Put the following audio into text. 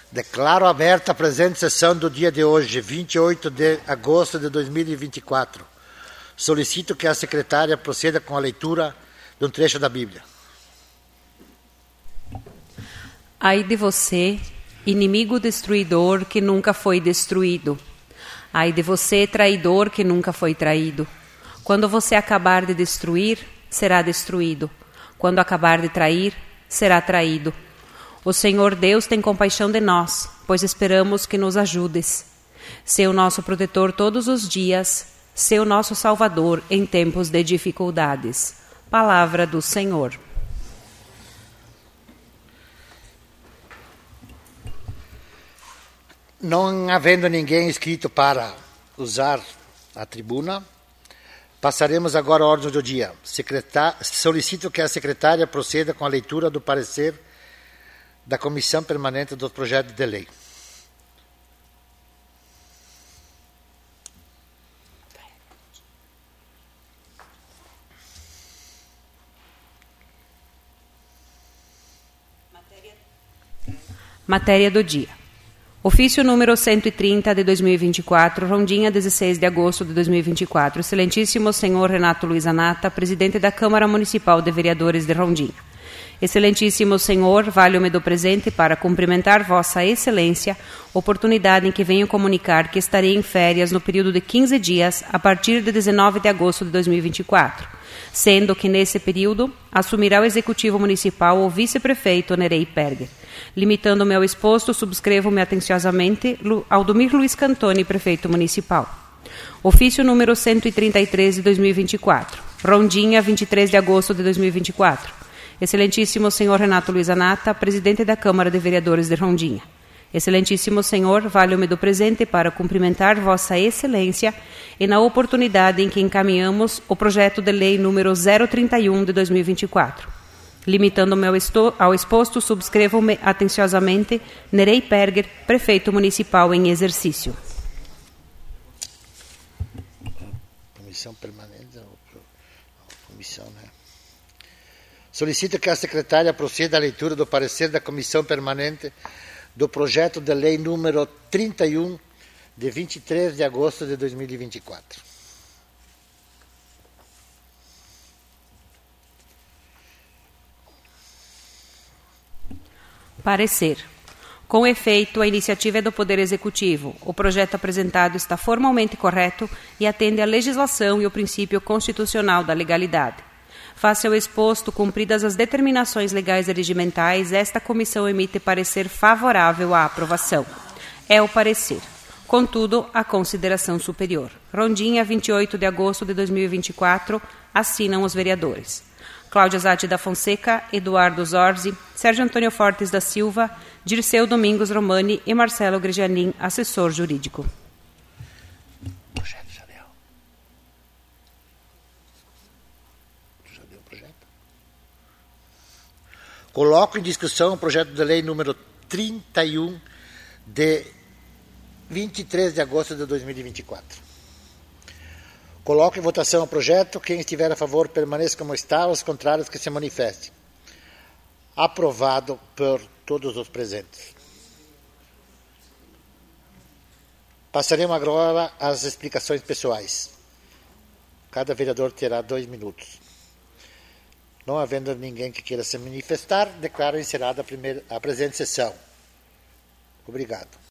Declaro aberta a presente sessão do dia de hoje, 28 de agosto de 2024. Solicito que a secretária proceda com a leitura de um trecho da Bíblia. Ai de você, inimigo destruidor que nunca foi destruído. Ai de você, traidor que nunca foi traído. Quando você acabar de destruir, será destruído. Quando acabar de trair, será traído. O Senhor Deus tem compaixão de nós, pois esperamos que nos ajudes. Sê o nosso protetor todos os dias, sê o nosso salvador em tempos de dificuldades. Palavra do Senhor. Não havendo ninguém inscrito para usar a tribuna, passaremos agora à ordem do dia. Solicito que a secretária proceda com a leitura do parecer da Comissão Permanente do Projeto de Lei. Matéria do dia. Ofício número 130 de 2024, Rondinha, 16 de agosto de 2024. Excelentíssimo senhor Renato Luiz Anata, presidente da Câmara Municipal de Vereadores de Rondinha. Excelentíssimo senhor, valho-me do presente para cumprimentar vossa excelência, oportunidade em que venho comunicar que estarei em férias no período de 15 dias, a partir de 19 de agosto de 2024, sendo que nesse período assumirá o Executivo Municipal o vice-prefeito Nerei Perger. Limitando-me ao exposto, subscrevo-me atenciosamente Aldomir Luiz Cantoni, prefeito municipal. Ofício número 133 de 2024, Rondinha, 23 de agosto de 2024. Excelentíssimo senhor Renato Luiz Anata, presidente da Câmara de Vereadores de Rondinha. Excelentíssimo senhor, valho-me do presente para cumprimentar vossa excelência e na oportunidade em que encaminhamos o projeto de lei número 031 de 2024. Limitando-me ao exposto, subscrevo-me atenciosamente Nerei Perger, prefeito municipal em exercício. Comissão permanente, comissão, né? Solicito que a secretária proceda à leitura do parecer da Comissão Permanente do projeto de lei número 31, de 23 de agosto de 2024. Parecer. Com efeito, a iniciativa é do Poder Executivo. O projeto apresentado está formalmente correto e atende à legislação e ao princípio constitucional da legalidade. Face ao exposto, cumpridas as determinações legais e regimentais, esta comissão emite parecer favorável à aprovação. É o parecer. Contudo, a consideração superior. Rondinha, 28 de agosto de 2024, assinam os vereadores: Cláudia Zatti da Fonseca, Eduardo Zorzi, Sérgio Antônio Fortes da Silva, Dirceu Domingos Romani e Marcelo Grejanin, assessor jurídico. Coloco em discussão o projeto de lei número 31, de 23 de agosto de 2024. Coloco em votação o projeto. Quem estiver a favor, permaneça como está. Os contrários, que se manifestem. Aprovado por todos os presentes. Passaremos agora às explicações pessoais. Cada vereador terá 2 minutos. Não havendo ninguém que queira se manifestar, declaro encerrada a presente sessão. Obrigado.